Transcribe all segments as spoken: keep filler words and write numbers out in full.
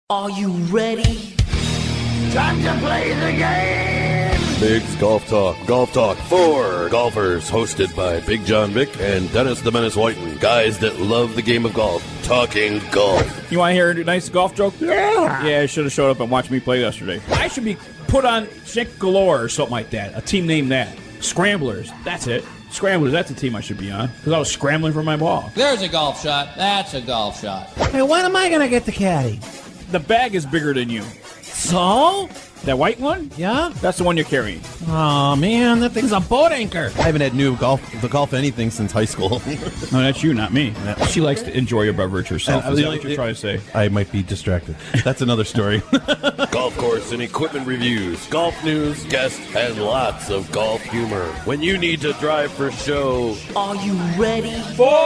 Are you ready? Time to play the game! Big's Golf Talk. Golf Talk for golfers. Hosted by Big John Vick and Dennis the Menace Whiten. Guys that love the game of golf. Talking golf. You want to hear a nice golf joke? Yeah! Yeah, I should have showed up and watched me play yesterday. I should be put on Chick Galore or something like that. A team named that. Scramblers. That's it. Scramblers, that's a team I should be on. Because I was scrambling for my ball. There's a golf shot. That's a golf shot. Hey, when am I going to get the caddy? The bag is bigger than you. So? That white one? Yeah? That's the one you're carrying. Oh, man, that thing's a boat anchor. I haven't had new golf the golf anything since high school. No, that's you, not me. She likes to enjoy a beverage herself. And, Is uh, that what you're it- trying to say? I might be distracted. That's another story. Golf course and equipment reviews. Golf news, guests, and lots of golf humor. When you need to drive for show, Are you ready?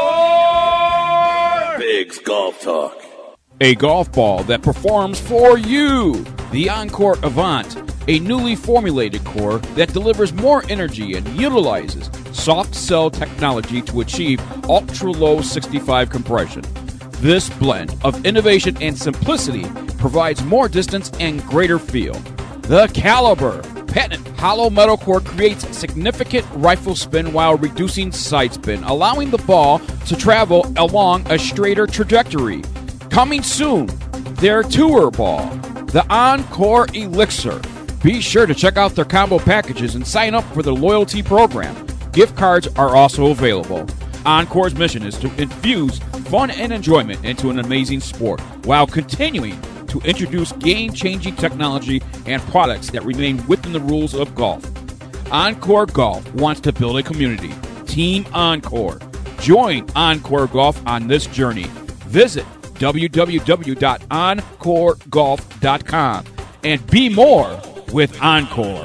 Big's Golf Talk. A golf ball that performs for you. The Encore Avant, a newly formulated core that delivers more energy and utilizes soft cell technology to achieve ultra-low sixty-five compression. This blend of innovation and simplicity provides more distance and greater feel. The Caliber patent hollow metal core creates significant rifle spin while reducing side spin, allowing the ball to travel along a straighter trajectory. Coming soon, their tour ball, the Encore Elixir. Be sure to check out their combo packages and sign up for their loyalty program. Gift cards are also available. Encore's mission is to infuse fun and enjoyment into an amazing sport while continuing to introduce game-changing technology and products that remain within the rules of golf. Encore Golf wants to build a community. Team Encore. Join Encore Golf on this journey. Visit w w w dot encore golf dot com and be more with Encore.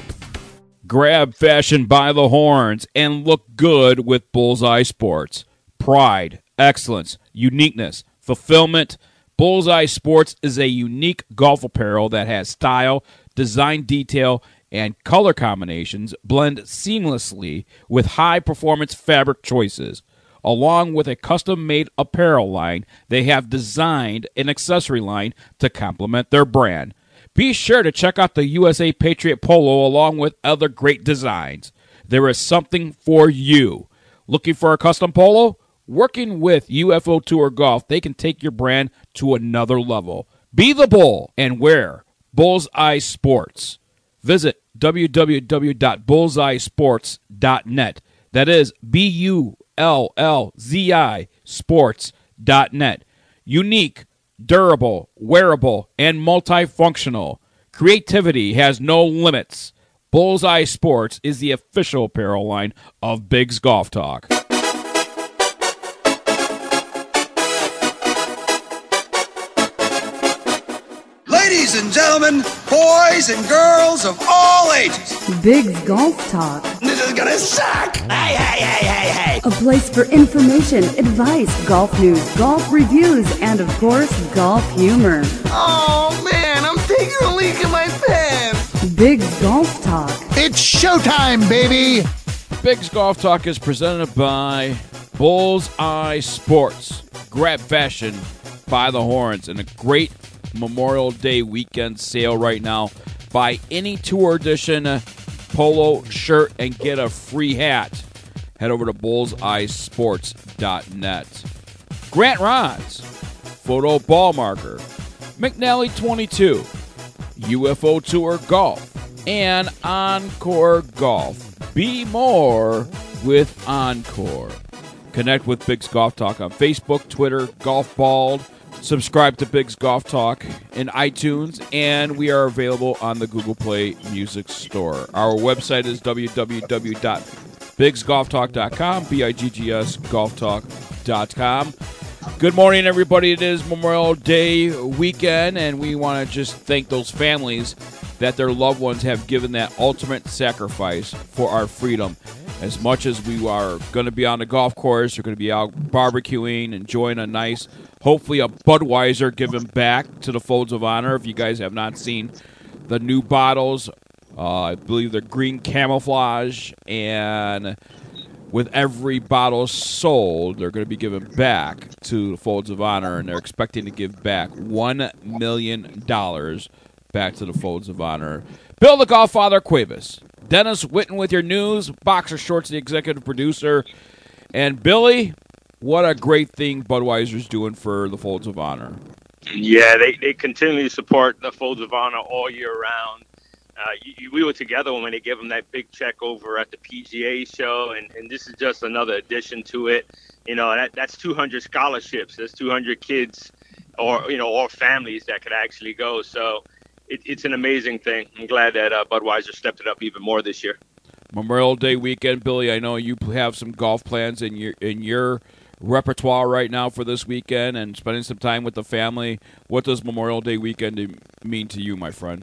Grab fashion by the horns and look good with Bullseye Sports. Pride, excellence, uniqueness, fulfillment. Bullseye Sports is a unique golf apparel that has style, design detail, and color combinations blend seamlessly with high-performance fabric choices. Along with a custom-made apparel line, they have designed an accessory line to complement their brand. Be sure to check out the U S A Patriot Polo along with other great designs. There is something for you. Looking for a custom polo? Working with U F O Tour Golf, they can take your brand to another level. Be the bull and wear Bullseye Sports. Visit w w w dot bullseye sports dot net. That is B U L L Z I sports dot net. Unique, durable, wearable, and multifunctional. Creativity has no limits. Bullseye Sports is the official apparel line of Big's Golf Talk. Ladies and gentlemen, boys and girls of all ages, Big's Golf Talk. this is gonna suck! Hey, hey, hey, hey, hey! A place for information, advice, golf news, golf reviews, and of course, golf humor. Oh man, I'm taking a leak in my pants! Big's Golf Talk. It's showtime, baby! Big's Golf Talk is presented by Bullseye Sports. Grab fashion by the horns and a great Memorial Day weekend sale right now. Buy any Tour Edition polo shirt and get a free hat. Head over to bullseye sports dot net. Grant Rods, Photo Ball Marker, McNally twenty-two, U F O Tour Golf, and Encore Golf. Be more with Encore. Connect with Big's Golf Talk on Facebook, Twitter, Golf Bald. Subscribe to Big's Golf Talk in iTunes, and we are available on the Google Play Music Store. Our website is w w w dot bigs golf talk dot com, B I G G S golf talk dot com. Good morning, everybody. It is Memorial Day weekend, and we want to just thank those families that their loved ones have given that ultimate sacrifice for our freedom. As much as we are going to be on the golf course, we're going to be out barbecuing, enjoying a nice, hopefully a Budweiser given back to the Folds of Honor. If you guys have not seen the new bottles, uh, I believe they're green camouflage, and with every bottle sold, they're going to be giving back to the Folds of Honor, and they're expecting to give back one million dollars back to the Folds of Honor. Bill the Golffather Cuevas, Dennis Whitten with your news, Boxer Shorts, the executive producer, and Billy, what a great thing Budweiser's doing for the Folds of Honor. Yeah, they, they continually support the Folds of Honor all year round. Uh, you, we were together when they gave them that big check over at the P G A show, and, and this is just another addition to it. You know, that that's two hundred scholarships. That's two hundred kids or, you know, or families that could actually go. So it, it's an amazing thing. I'm glad that uh, Budweiser stepped it up even more this year. Memorial Day weekend, Billy, I know you have some golf plans in your in your repertoire right now for this weekend and spending some time with the family. What does Memorial Day weekend mean to you, my friend?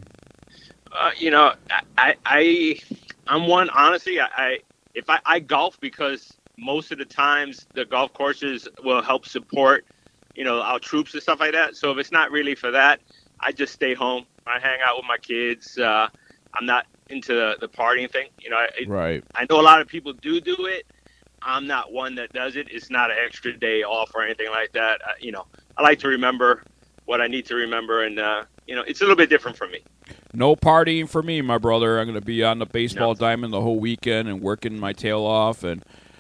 Uh, you know, I, I, I'm one, honestly, I, I if I, I golf because most of the times the golf courses will help support, you know, our troops and stuff like that. So if it's not really for that, I just stay home. I hang out with my kids. Uh, I'm not into the, the partying thing. You know, I, right. I know a lot of people do do it. I'm not one that does it. It's not an extra day off or anything like that. I, you know, I like to remember what I need to remember, and, uh, you know, it's a little bit different for me. No partying for me, my brother. I'm going to be on the baseball No. diamond the whole weekend and working my tail off. And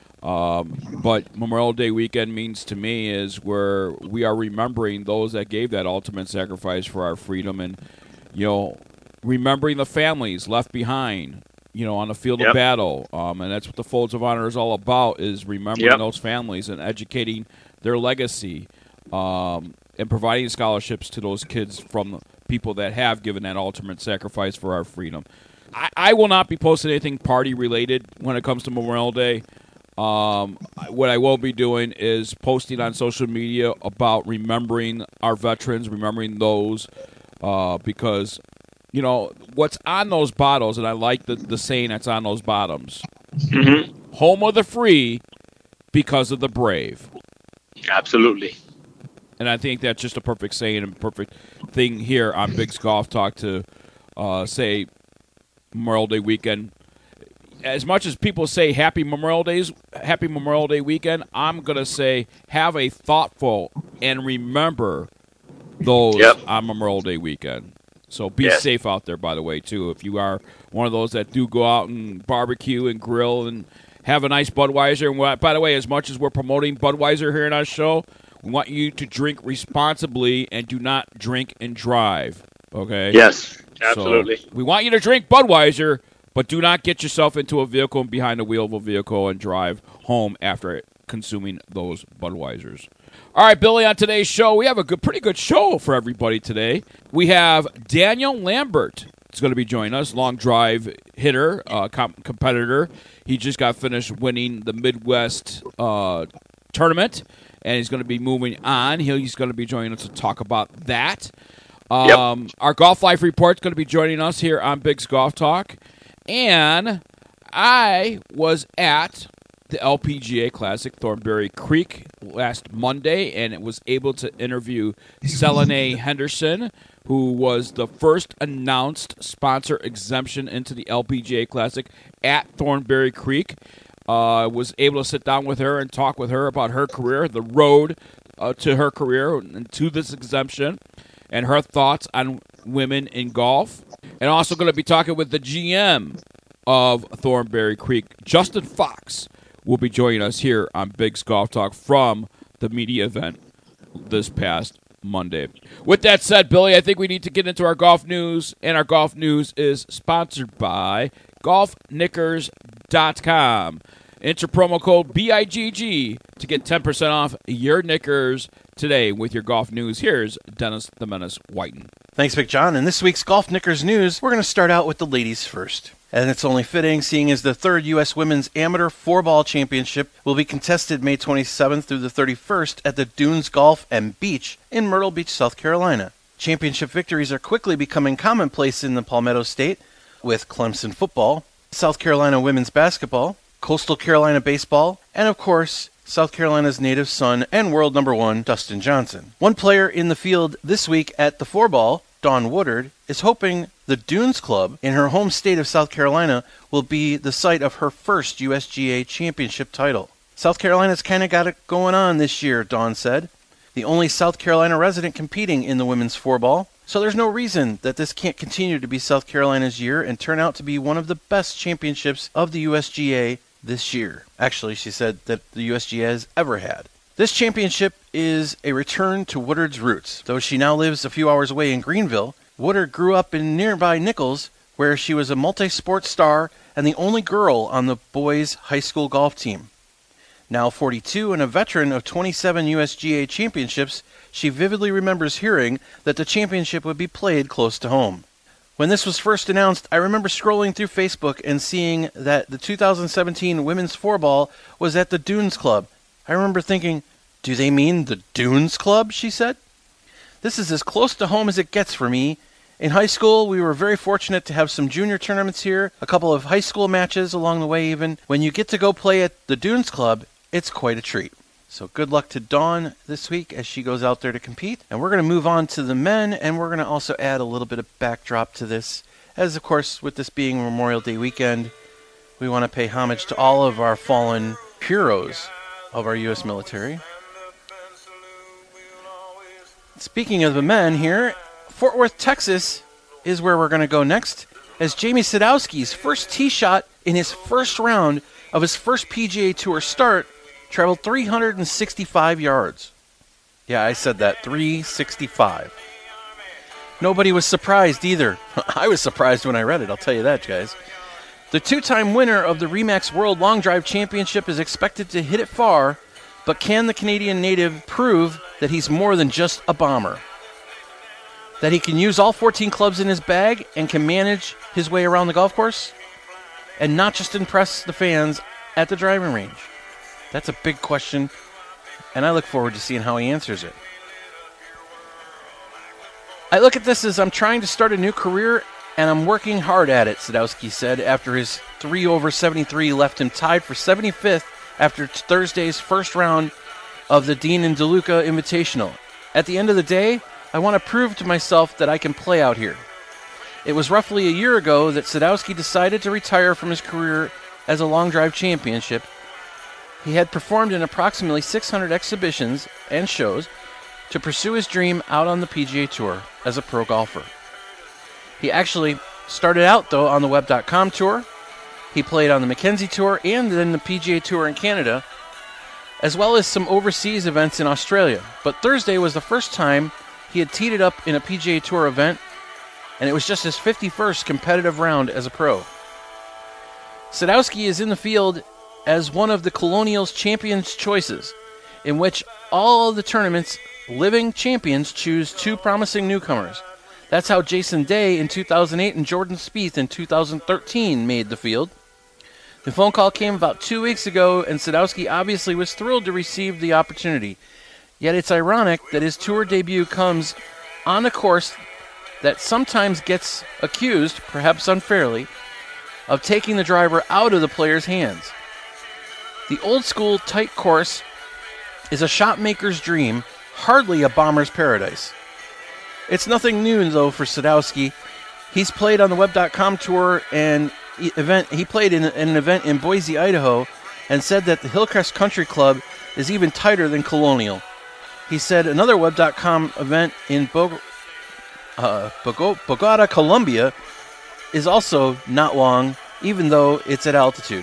um, but Memorial Day weekend means to me is where we are remembering those that gave that ultimate sacrifice for our freedom, and you know, remembering the families left behind, you know, on the field Yep. of battle. Um, and that's what the Folds of Honor is all about: is remembering Yep. those families and educating their legacy, um, and providing scholarships to those kids from people that have given that ultimate sacrifice for our freedom. I, I will not be posting anything party-related when it comes to Memorial Day. Um, what I will be doing is posting on social media about remembering our veterans, remembering those, uh, because, you know, what's on those bottles, and I like the, the saying that's on those bottoms, Mm-hmm. home of the free because of the brave. Absolutely. And I think that's just a perfect saying and perfect thing here on Big's Golf Talk to uh, say Memorial Day weekend. As much as people say Happy Memorial Days, Happy Memorial Day weekend, I'm gonna say have a thoughtful and remember those Yep. on Memorial Day weekend. So be Yes. safe out there, by the way, too. If you are one of those that do go out and barbecue and grill and have a nice Budweiser. And what- by the way, as much as we're promoting Budweiser here in our show, we want you to drink responsibly and do not drink and drive, okay? Yes, So, absolutely. we want you to drink Budweiser, but do not get yourself into a vehicle and behind the wheel of a vehicle and drive home after consuming those Budweisers. All right, Billy, on today's show, we have a good, pretty good show for everybody today. We have Daniel Lambert is going to be joining us, long drive hitter, uh, comp- competitor. He just got finished winning the Midwest uh, tournament, and he's going to be moving on. He's going to be joining us to talk about that. Um, Yep. Our Golf Life Report is going to be joining us here on Big's Golf Talk. And I was at the L P G A Classic Thornberry Creek last Monday, and it was able to interview Selene Henderson, who was the first announced sponsor exemption into the L P G A Classic at Thornberry Creek. Uh, was able to sit down with her and talk with her about her career, the road uh, to her career and to this exemption, and her thoughts on women in golf. And also going to be talking with the G M of Thornberry Creek, Justin Fox, will be joining us here on Big's Golf Talk from the media event this past Monday. With that said, Billy, I think we need to get into our golf news, and our golf news is sponsored by golf knickers dot com. Enter promo code B I G G to get ten percent off your knickers today with your golf news. Here's Dennis the Menace Whiten. Thanks, Big John. In this week's Golf Knickers news, we're going to start out with the ladies first. And it's only fitting, seeing as the third U S Women's Amateur Four-Ball Championship will be contested May twenty-seventh through the thirty-first at the Dunes Golf and Beach in Myrtle Beach, South Carolina. Championship victories are quickly becoming commonplace in the Palmetto State, with Clemson football, South Carolina women's basketball, Coastal Carolina baseball, and of course, South Carolina's native son and world number one, Dustin Johnson. One player in the field this week at the four-ball Dawn Woodard, is hoping the Dunes Club in her home state of South Carolina will be the site of her first U S G A championship title. South Carolina's kind of got it going on this year, Dawn said. The only South Carolina resident competing in the women's four-ball. So there's no reason that this can't continue to be South Carolina's year and turn out to be one of the best championships of the U S G A this year. Actually, she said that the U S G A has ever had. This championship is a return to Woodard's roots. Though she now lives a few hours away in Greenville, Woodard grew up in nearby Nichols, where she was a multi-sport star and the only girl on the boys' high school golf team. Now forty-two and a veteran of twenty-seven U S G A championships, she vividly remembers hearing that the championship would be played close to home. When this was first announced, I remember scrolling through Facebook and seeing that the two thousand seventeen Women's Four-Ball was at the Dunes Club. I remember thinking, do they mean the Dunes Club, she said? This is as close to home as it gets for me. In high school, we were very fortunate to have some junior tournaments here, a couple of high school matches along the way even. When you get to go play at the Dunes Club, it's quite a treat. So good luck to Dawn this week as she goes out there to compete. And we're going to move on to the men, and we're going to also add a little bit of backdrop to this. As, of course, with this being Memorial Day weekend, we want to pay homage to all of our fallen heroes of our U S military. Speaking of the men here, Fort Worth, Texas is where we're going to go next, as Jamie Sadowski's first tee shot in his first round of his first P G A Tour start traveled three hundred sixty-five yards. Yeah, I said that, three sixty-five. Nobody was surprised either. I was surprised when I read it, I'll tell you that, guys. The two-time winner of the RE/MAX World Long Drive Championship is expected to hit it far, but can the Canadian native prove that he's more than just a bomber? That he can use all fourteen clubs in his bag and can manage his way around the golf course? And not just impress the fans at the driving range? That's a big question, and I look forward to seeing how he answers it. I look at this as I'm trying to start a new career, and I'm working hard at it, Sadowski said, after his three over seventy-three left him tied for seventy-fifth after Thursday's first round of the Dean and DeLuca Invitational. At the end of the day, I want to prove to myself that I can play out here. It was roughly a year ago that Sadowski decided to retire from his career as a long drive championship. He had performed in approximately six hundred exhibitions and shows to pursue his dream out on the P G A Tour as a pro golfer. He actually started out, though, on the Web dot com Tour. He played on the Mackenzie Tour and then the P G A Tour in Canada, as well as some overseas events in Australia. But Thursday was the first time he had teed it up in a P G A Tour event, and it was just his fifty-first competitive round as a pro. Sadowski is in the field as one of the Colonial's Champions Choices, in which all of the tournament's living champions choose two promising newcomers. That's how Jason Day in two thousand eight and Jordan Spieth in two thousand thirteen made the field. The phone call came about two weeks ago, and Sadowski obviously was thrilled to receive the opportunity. Yet it's ironic that his tour debut comes on a course that sometimes gets accused, perhaps unfairly, of taking the driver out of the player's hands. The old-school tight course is a shot maker's dream, hardly a bomber's paradise. It's nothing new, though, for Sadowski. He's played on the Web dot com Tour, and event he played in an event in Boise, Idaho, and said that the Hillcrest Country Club is even tighter than Colonial. He said another Web dot com event in Bog- uh, Bogo- Bogota, Colombia, is also not long, even though it's at altitude.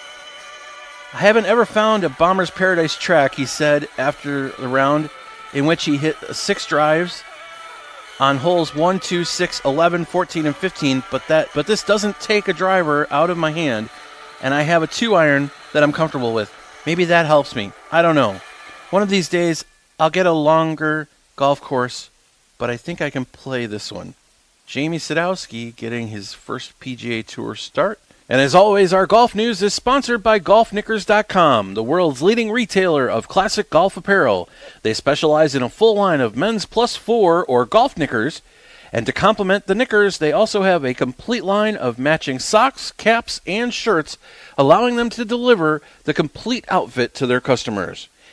I haven't ever found a bomber's paradise track, he said after the round, in which he hit six drives on holes one, two, six, eleven, fourteen, and fifteen, but that but this doesn't take a driver out of my hand, and I have a two iron that I'm comfortable with. Maybe that helps me. I don't know. One of these days, I'll get a longer golf course, but I think I can play this one. Jamie Sadowski getting his first P G A Tour start. And as always, our golf news is sponsored by golf knickers dot com, the world's leading retailer of classic golf apparel. They specialize in a full line of men's plus four or golf knickers. And to complement the knickers, they also have a complete line of matching socks, caps, and shirts, allowing them to deliver the complete outfit to their customers.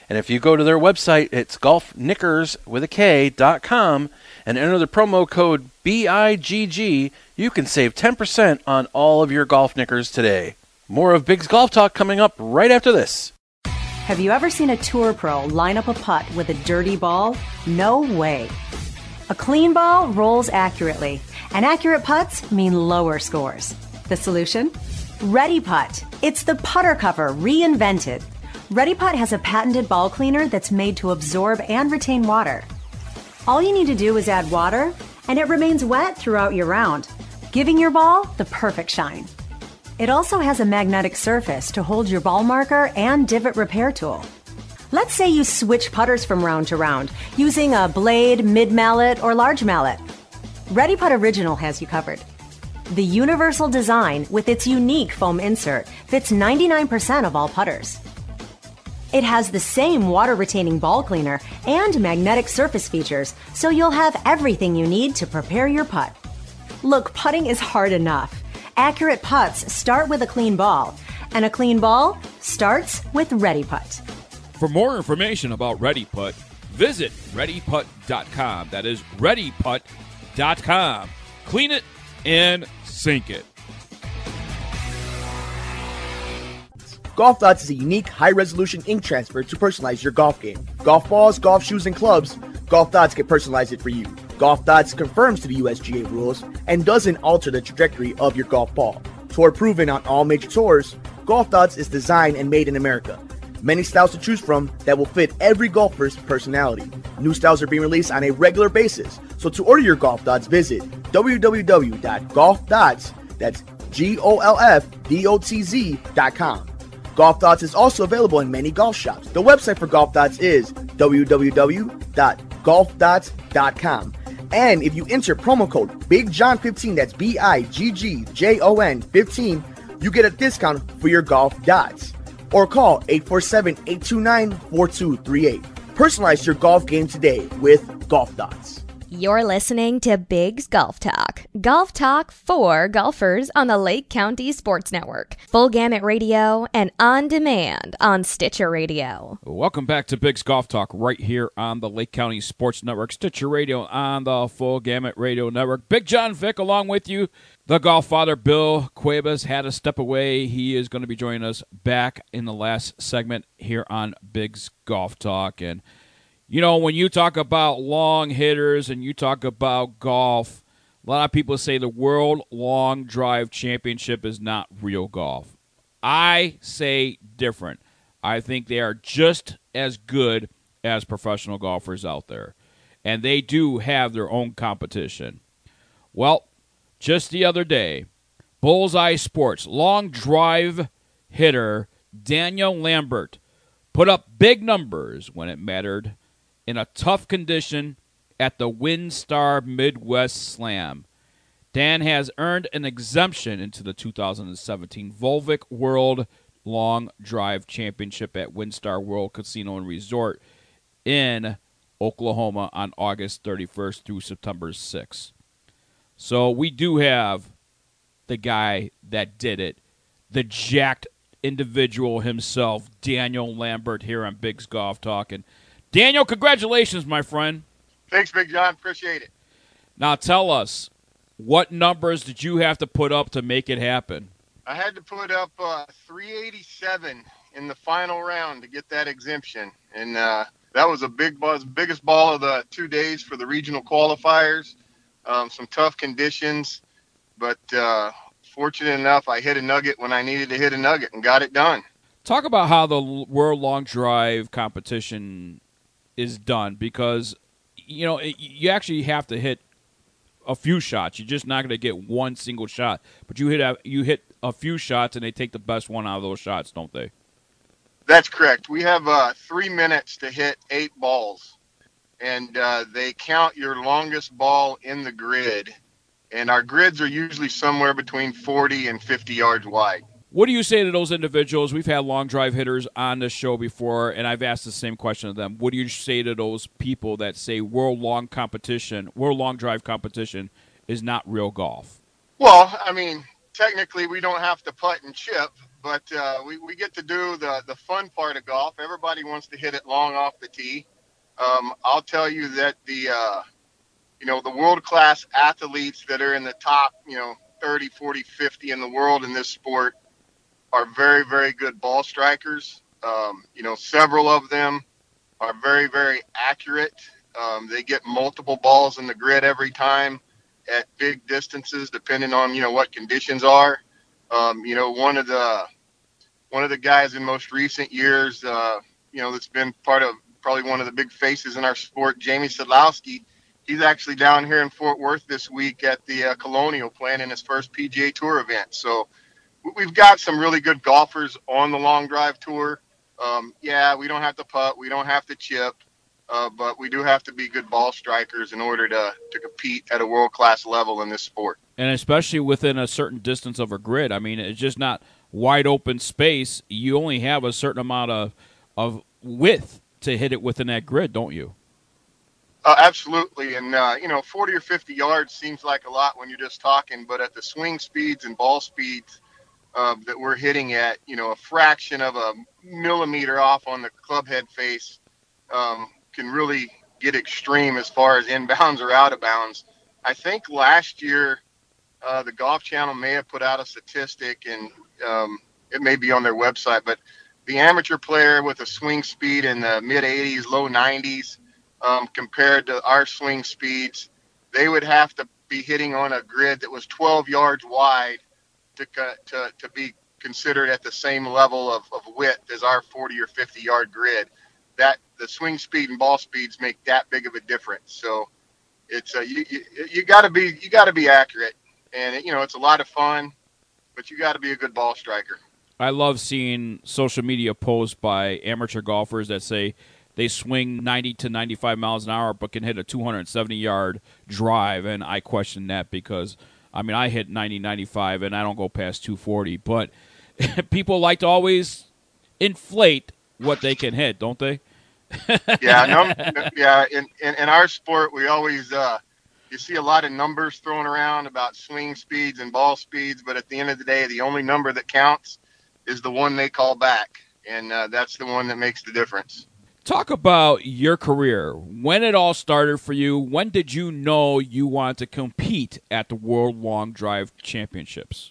And if you go to their website, it's golf knickers with a K dot com and enter the promo code B I G G, you can save ten percent on all of your golf knickers today. More of Big's Golf Talk coming up right after this. Have you ever seen a tour pro line up a putt with a dirty ball? No way. A clean ball rolls accurately, and accurate putts mean lower scores. The solution? Ready Putt. It's the putter cover reinvented. Ready Putt has a patented ball cleaner that's made to absorb and retain water. All you need to do is add water, and it remains wet throughout your round, giving your ball the perfect shine. It also has a magnetic surface to hold your ball marker and divot repair tool. Let's say you switch putters from round to round using a blade, mid-mallet, or large mallet. Ready Putt Original has you covered. The universal design with its unique foam insert fits ninety-nine percent of all putters. It has the same water-retaining ball cleaner and magnetic surface features, so you'll have everything you need to prepare your putt. Look, putting is hard enough. Accurate putts start with a clean ball, and a clean ball starts with Ready Putt. For more information about Ready Putt, visit ready putt dot com. That is ready putt dot com. Clean it and sink it. Golf Dots is a unique, high-resolution ink transfer to personalize your golf game. Golf balls, golf shoes, and clubs, Golf Dots can personalize it for you. Golf Dots conforms to the U S G A rules and doesn't alter the trajectory of your golf ball. Tour proven on all major tours, Golf Dots is designed and made in America. Many styles to choose from that will fit every golfer's personality. New styles are being released on a regular basis, so to order your Golf Dots, visit w w w dot golf dots, that's G O L F D O T Z dot com. Golf Dots is also available in many golf shops. The website for Golf Dots is w w w dot golf dots dot com. And if you enter promo code Big John fifteen, that's B I G G J O N fifteen, you get a discount for your Golf Dots. Or call eight four seven, eight two nine, four two three eight. Personalize your golf game today with Golf Dots. You're listening to Big's Golf Talk. Golf Talk for golfers on the Lake County Sports Network. Full Gamut Radio and on demand on Stitcher Radio. Welcome back to Big's Golf Talk right here on the Lake County Sports Network, Stitcher Radio on the Full Gamut Radio Network. Big John Vick along with you. The golf father, Bill Cuevas, had to step away. He is going to be joining us back in the last segment here on Big's Golf Talk. And you know, when you talk about long hitters and you talk about golf, a lot of people say the World Long Drive Championship is not real golf. I say different. I think they are just as good as professional golfers out there. And they do have their own competition. Well, just the other day, Bullseye Sports long drive hitter Daniel Lambert put up big numbers when it mattered in a tough condition at the WinStar Midwest Slam. Dan has earned an exemption into the two thousand seventeen Volvic World Long Drive Championship at WinStar World Casino and Resort in Oklahoma on August thirty-first through September sixth. So we do have the guy that did it, the jacked individual himself, Daniel Lambert, here on Big's Golf Talk. And Daniel, congratulations, my friend. Thanks, Big John. Appreciate it. Now tell us, what numbers did you have to put up to make it happen? I had to put up uh, three eighty-seven in the final round to get that exemption. And uh, that was a big buzz, biggest ball of the two days for the regional qualifiers. Um, some tough conditions, but uh, fortunate enough, I hit a nugget when I needed to hit a nugget and got it done. Talk about how the World Long Drive competition is done, because you know it, you actually have to hit a few shots. You're just not going to get one single shot, but you hit a, you hit a few shots, and they take the best one out of those shots, don't they? That's correct. We have uh, three minutes to hit eight balls, and uh, they count your longest ball in the grid, and our grids are usually somewhere between forty and fifty yards wide. What do you say to those individuals? We've had long drive hitters on this show before, and I've asked the same question to them. What do you say to those people that say world long competition, world long drive competition is not real golf? Well, I mean, technically we don't have to putt and chip, but uh, we, we get to do the, the fun part of golf. Everybody wants to hit it long off the tee. Um, I'll tell you that the, uh, you know, the world-class athletes that are in the top, you know, thirty, forty, fifty in the world in this sport are very, very good ball strikers. Um, you know, several of them are very, very accurate. Um, they get multiple balls in the grid every time at big distances, depending on, you know, what conditions are. Um, you know, one of the one of the guys in most recent years, uh, you know, that's been part of probably one of the big faces in our sport, Jamie Sadlowski. He's actually down here in Fort Worth this week at the uh, Colonial playing in his first P G A Tour event. So we've got some really good golfers on the long drive tour. Um, yeah, we don't have to putt, we don't have to chip. Uh, but we do have to be good ball strikers in order to, to compete at a world-class level in this sport. And especially within a certain distance of a grid. I mean, it's just not wide open space. You only have a certain amount of, of width to hit it within that grid, don't you? Uh, absolutely. And, uh, you know, forty or fifty yards seems like a lot when you're just talking, but at the swing speeds and ball speeds uh, that we're hitting at, you know, a fraction of a millimeter off on the club head face, um, can really get extreme as far as inbounds or out of bounds. I think last year uh, the Golf Channel may have put out a statistic, and um, it may be on their website, but the amateur player with a swing speed in the mid eighties, low nineties, um, compared to our swing speeds, they would have to be hitting on a grid that was twelve yards wide to to, to be considered at the same level of, of width as our forty or fifty yard grid. That the swing speed and ball speeds make that big of a difference. So it's uh, you you, you got to be you got to be accurate, and it, you know it's a lot of fun, but you got to be a good ball striker. I love seeing social media posts by amateur golfers that say they swing ninety to ninety-five miles an hour, but can hit a two hundred seventy yard drive, and I question that because I mean I hit ninety, ninety-five, and I don't go past two forty, but people like to always inflate what they can hit, don't they? yeah, no, yeah. In, in in our sport, we always uh, you see a lot of numbers thrown around about swing speeds and ball speeds, but at the end of the day, the only number that counts is the one they call back, and uh, that's the one that makes the difference. Talk about your career. When it all started for you. When did you know you wanted to compete at the World Long Drive Championships?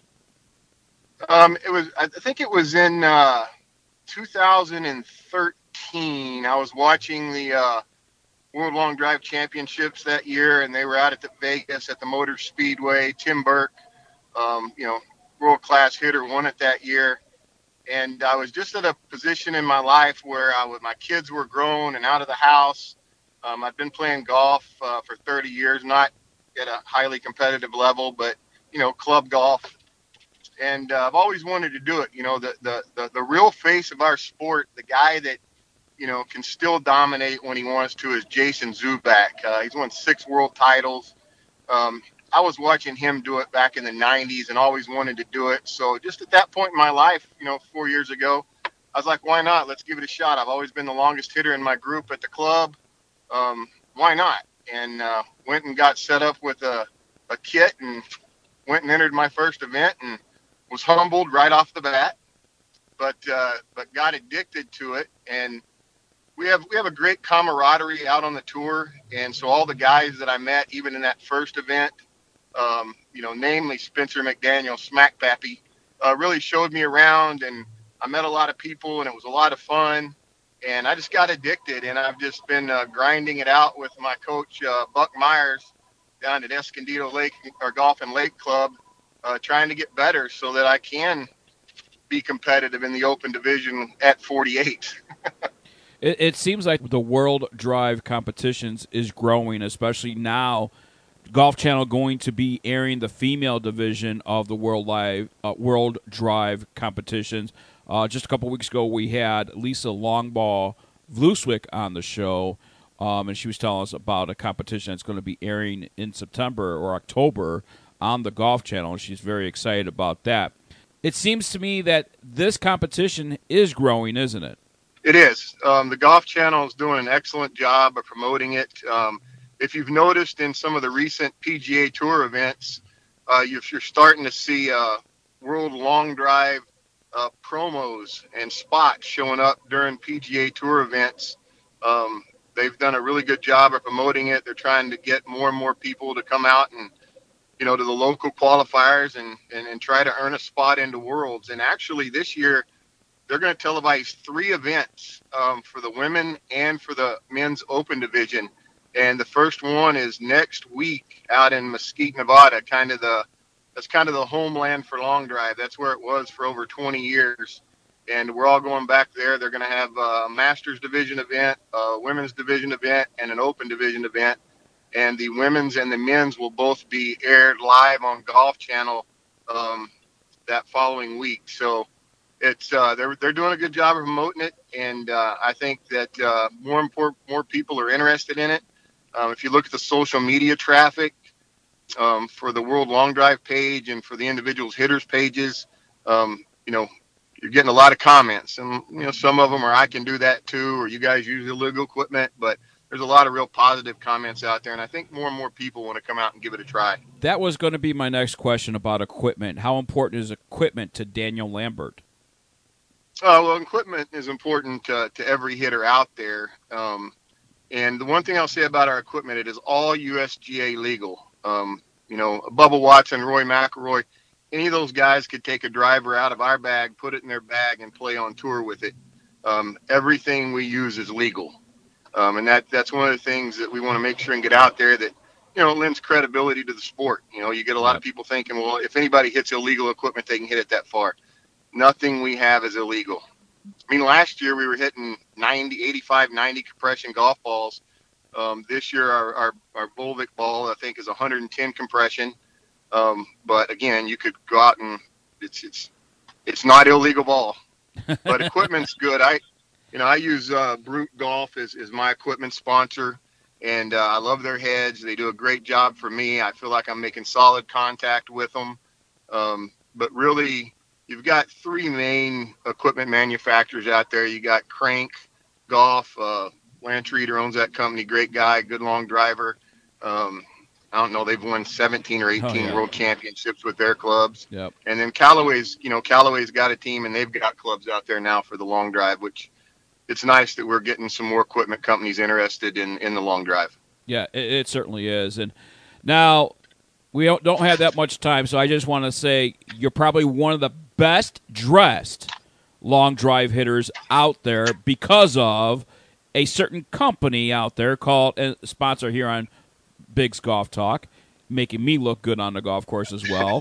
Um, it was. I think it was in Uh, two thousand thirteen, I was watching the uh, World Long Drive Championships that year, and they were out at the Vegas at the Motor Speedway. Tim Burke, um, you know, world-class hitter, won it that year. And I was just at a position in my life where I was, my kids were grown and out of the house. Um, I've been playing golf uh, for thirty years, not at a highly competitive level, but, you know, club golf. And uh, I've always wanted to do it. You know, the, the, the, the real face of our sport, the guy that, you know, can still dominate when he wants to is Jason Zubak. Uh, he's won six world titles. Um, I was watching him do it back in the nineties and always wanted to do it. So just at that point in my life, you know, four years ago, I was like, why not? Let's give it a shot. I've always been the longest hitter in my group at the club. Um, why not? And uh, went and got set up with a, a kit and went and entered my first event and was humbled right off the bat, but uh, but got addicted to it. And we have we have a great camaraderie out on the tour. And so all the guys that I met, even in that first event, um, you know, namely Spencer McDaniel, Smack Pappy, uh, really showed me around. And I met a lot of people, and it was a lot of fun. And I just got addicted, and I've just been uh, grinding it out with my coach, uh, Buck Myers, down at Escondido Lake or Golf and Lake Club. Uh, trying to get better so that I can be competitive in the open division at forty-eight. it, it seems like the World Drive competitions is growing, especially now. Golf Channel going to be airing the female division of the World Live uh, World Drive competitions. Uh, just a couple weeks ago, we had Lisa Longball Vluswick on the show, um, and she was telling us about a competition that's going to be airing in September or October on the Golf Channel, and she's very excited about that. It seems to me that this competition is growing, isn't it? It is. Um, the Golf Channel is doing an excellent job of promoting it. Um, if you've noticed in some of the recent P G A Tour events, uh, you're starting to see uh, World Long Drive uh, promos and spots showing up during P G A Tour events. Um, they've done a really good job of promoting it. They're trying to get more and more people to come out and, you know, to the local qualifiers and, and, and try to earn a spot into Worlds. And actually this year, they're going to televise three events um, for the women and for the men's open division. And the first one is next week out in Mesquite, Nevada, kind of the, that's kind of the homeland for Long Drive. That's where it was for over twenty years. And we're all going back there. They're going to have a Masters division event, a women's division event, and an open division event. And the women's and the men's will both be aired live on Golf Channel um, that following week. So it's uh, they're they're doing a good job of promoting it, and uh, I think that uh, more important more people are interested in it. Um, if you look at the social media traffic um, for the World Long Drive page and for the individuals hitters pages, um, you know, you're getting a lot of comments, and you know some of them are I can do that too, or you guys use illegal equipment, but there's a lot of real positive comments out there, and I think more and more people want to come out and give it a try. That was going to be my next question about equipment. How important is equipment to Daniel Lambert? Uh, well, equipment is important uh, to every hitter out there. Um, and the one thing I'll say about our equipment, it is all U S G A legal. Um, you know, Bubba Watson, Roy McIlroy, any of those guys could take a driver out of our bag, put it in their bag, and play on tour with it. Um, everything we use is legal. Um, and that that's one of the things that we want to make sure and get out there that, you know, lends credibility to the sport. You know, you get a lot of people thinking, well, if anybody hits illegal equipment, they can hit it that far. Nothing we have is illegal. I mean, last year we were hitting ninety, eighty-five, ninety compression golf balls. Um, this year our, our, our Volvic ball, I think, is one hundred ten compression. Um, but again, you could go out and it's it's it's not illegal ball. But equipment's good. I you know I use uh, Brute Golf as, as my equipment sponsor, and uh, I love their heads. They do a great job for me. I feel like I'm making solid contact with them. Um, but really, you've got three main equipment manufacturers out there. You got Crank Golf. Uh, Lance Reeder owns that company. Great guy, good long driver. Um, I don't know. They've won seventeen or eighteen oh, yeah. world championships with their clubs. Yep. And then Callaway's, you know, Callaway's got a team, and they've got clubs out there now for the long drive, which it's nice that we're getting some more equipment companies interested in, in the long drive. Yeah, it, it certainly is. And now we don't, don't have that much time, so I just want to say you're probably one of the best dressed long drive hitters out there because of a certain company out there called a sponsor here on Big's Golf Talk, making me look good on the golf course as well.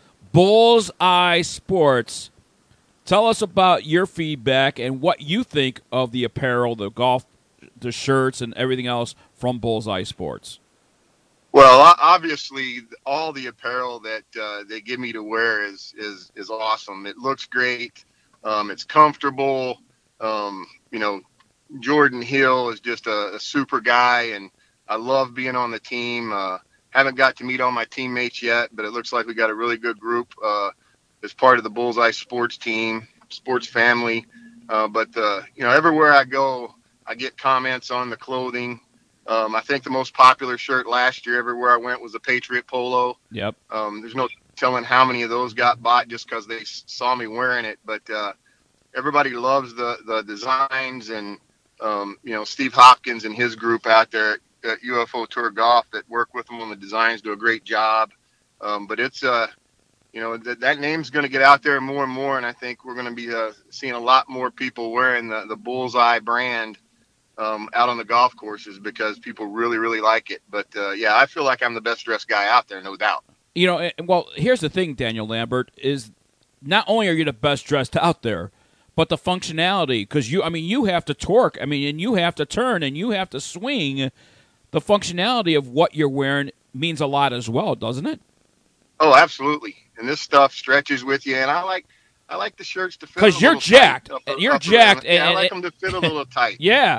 Bullseye Sports. Tell us about your feedback and what you think of the apparel, the golf, the shirts, and everything else from Bullseye Sports. Well, obviously, all the apparel that uh, they give me to wear is is is awesome. It looks great. Um, it's comfortable. Um, you know, Jordan Hill is just a, a super guy, and I love being on the team. Uh, haven't got to meet all my teammates yet, but it looks like we got a really good group uh, as part of the Bullseye Sports team, sports family. Uh, but, uh, you know, everywhere I go, I get comments on the clothing. Um, I think the most popular shirt last year everywhere I went was the Patriot Polo. Yep. Um, there's no telling how many of those got bought just because they saw me wearing it. But uh, everybody loves the, the designs, and, um, you know, Steve Hopkins and his group out there at U F O Tour Golf that work with them on the designs do a great job. Um, but it's, uh, you know, th- that name's going to get out there more and more, and I think we're going to be uh, seeing a lot more people wearing the, the Bullseye brand um, out on the golf courses because people really, really like it. But, uh, yeah, I feel like I'm the best-dressed guy out there, no doubt. You know, well, here's the thing, Daniel Lambert, is not only are you the best dressed out there, but the functionality, because you, I mean, you have to torque, I mean, and you have to turn, and you have to swing. The functionality of what you're wearing means a lot as well, doesn't it? Oh, absolutely. And this stuff stretches with you, and I like, I like the shirts to fit. Because you're jacked. Up, up, you're up jacked. Around. Yeah, and, I like them to fit a little tight. Yeah.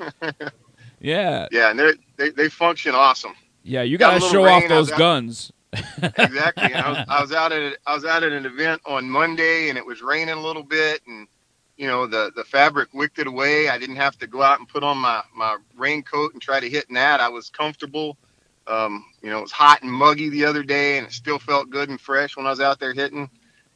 Yeah. Yeah, and they they they function awesome. Yeah, you got to show off those guns. Exactly. And I was, I was out at I was out at an event on Monday, and it was raining a little bit, and you know the the fabric wicked it away. I didn't have to go out and put on my my raincoat and try to hit in that. I was comfortable. Um, you know, it was hot and muggy the other day, and it still felt good and fresh when I was out there hitting.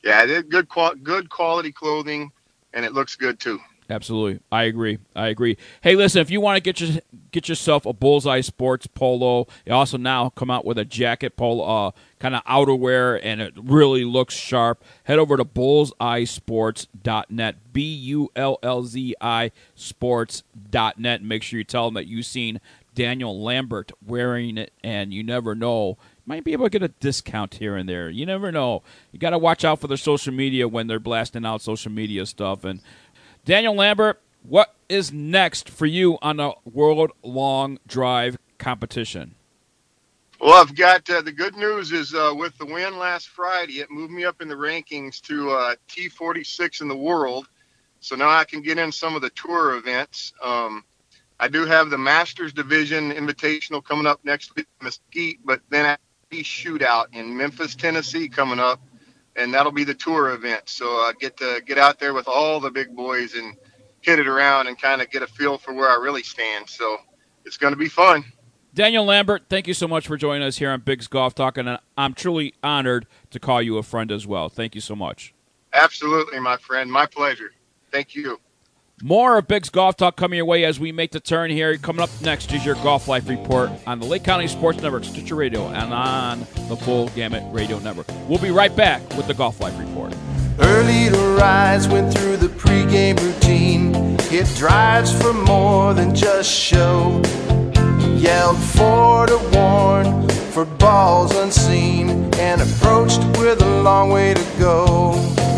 Yeah, they're good, qual- good quality clothing, and it looks good too. Absolutely. I agree. I agree. Hey, listen, if you want to get your, get yourself a Bullseye Sports polo, they also now come out with a jacket polo, uh, kind of outerwear, and it really looks sharp. Head over to bullseye sports dot net, B U L L Z I sports dot net, and make sure you tell them that you've seen Daniel Lambert wearing it, and you never know. Might be able to get a discount here and there. You never know. You got to watch out for their social media when they're blasting out social media stuff. And Daniel Lambert, what is next for you on the World Long Drive competition? Well, I've got uh, the good news is uh, with the win last Friday, it moved me up in the rankings to uh, T forty-six in the world. So now I can get in some of the tour events. Um, I do have the Masters Division Invitational coming up next week in Mesquite, but then I have the shootout in Memphis, Tennessee coming up. And that'll be the tour event. So I get to get out there with all the big boys and hit it around and kind of get a feel for where I really stand. So it's going to be fun. Daniel Lambert, thank you so much for joining us here on Big's Golf Talk, and I'm truly honored to call you a friend as well. Thank you so much. Absolutely, my friend. My pleasure. Thank you. More of Big's Golf Talk coming your way as we make the turn here. Coming up next is your Golf Life Report on the Lake County Sports Network, Stitcher Radio, and on the Full Gamut Radio Network. We'll be right back with the Golf Life Report. Early to rise, went through the pregame routine. Hit drives for more than just show. Yelled four to warn for balls unseen, and approached with a long way to go.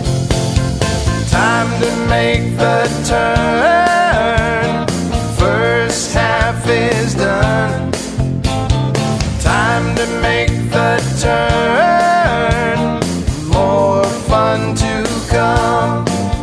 Time to make the turn. First half is done. Time to make the turn. More fun to come.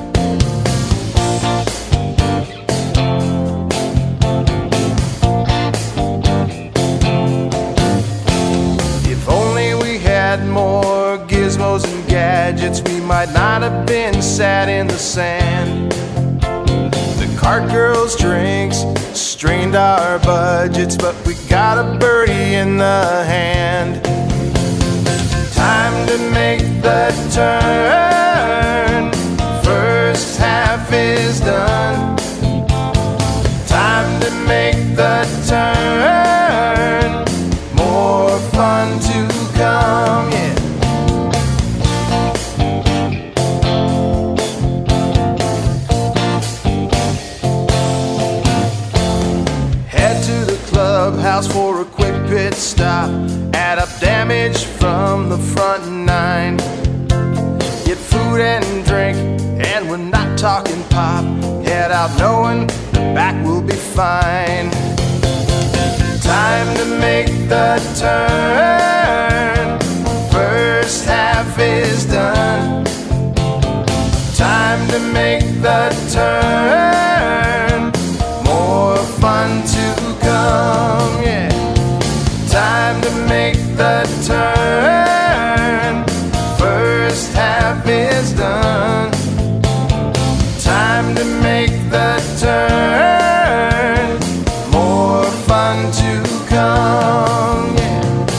If only we had more gizmos and gadgets, we might not have been sat in the sand. The cart girls' drinks strained our budgets, but we got a birdie in the hand. Time to make the turn. First half is done. Time to make the turn. More fun to come, yeah. Clubhouse for a quick pit stop. Add up damage from the front nine. Get food and drink, and we're not talking pop. Head out knowing the back will be fine. Time to make the turn. First half is done. Time to make the turn. More fun to come, yeah. Time to make the turn. First half is done. Time to make the turn. More fun to come, yeah.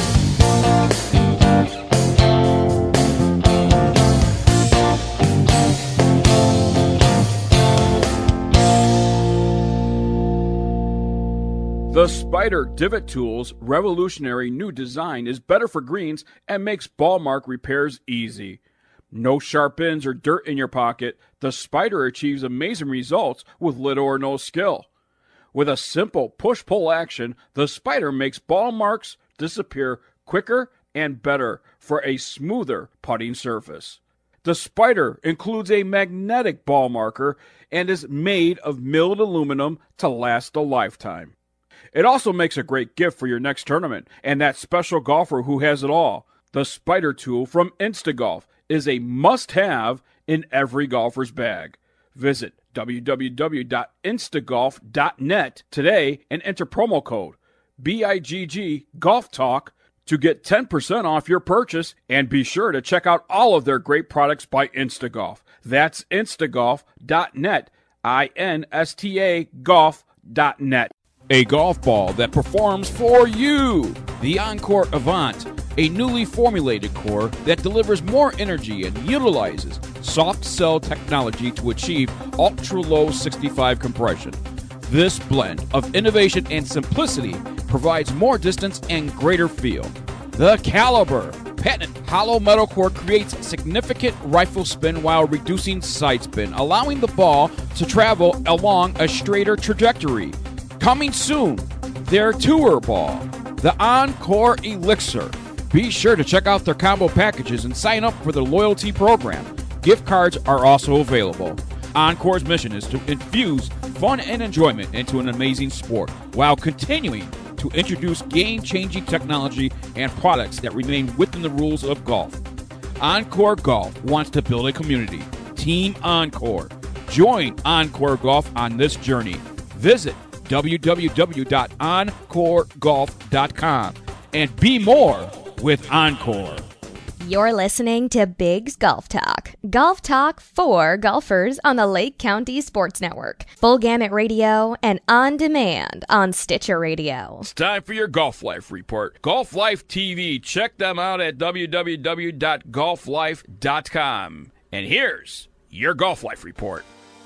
The Spider Divot Tool's revolutionary new design is better for greens and makes ball mark repairs easy. No sharp ends or dirt in your pocket, the Spider achieves amazing results with little or no skill. With a simple push-pull action, the Spider makes ball marks disappear quicker and better for a smoother putting surface. The Spider includes a magnetic ball marker and is made of milled aluminum to last a lifetime. It also makes a great gift for your next tournament and that special golfer who has it all. The Spider tool from Instagolf is a must-have in every golfer's bag. Visit w w w dot instagolf dot net today and enter promo code B I G G Golf Talk to get ten percent off your purchase, and be sure to check out all of their great products by Instagolf. That's instagolf dot net, I N S T A golf dot net. a golf ball that performs for you. The Encore Avant, a newly formulated core that delivers more energy and utilizes soft cell technology to achieve ultra-low sixty-five compression. This blend of innovation and simplicity provides more distance and greater feel. The Caliber, patented hollow metal core, creates significant rifle spin while reducing side spin, allowing the ball to travel along a straighter trajectory. Coming soon, their tour ball, the Encore Elixir. Be sure to check out their combo packages and sign up for their loyalty program. Gift cards are also available. Encore's mission is to infuse fun and enjoyment into an amazing sport while continuing to introduce game-changing technology and products that remain within the rules of golf. Encore Golf wants to build a community. Team Encore. Join Encore Golf on this journey. Visit w w w dot encore golf dot com and be more with Encore. You're listening to Big's Golf Talk. Golf Talk for golfers on the Lake County Sports Network. Full Gamut Radio and on demand on Stitcher Radio. It's time for your Golf Life report. Golf Life T V. Check them out at w w w dot golf life dot com. And here's your Golf Life report.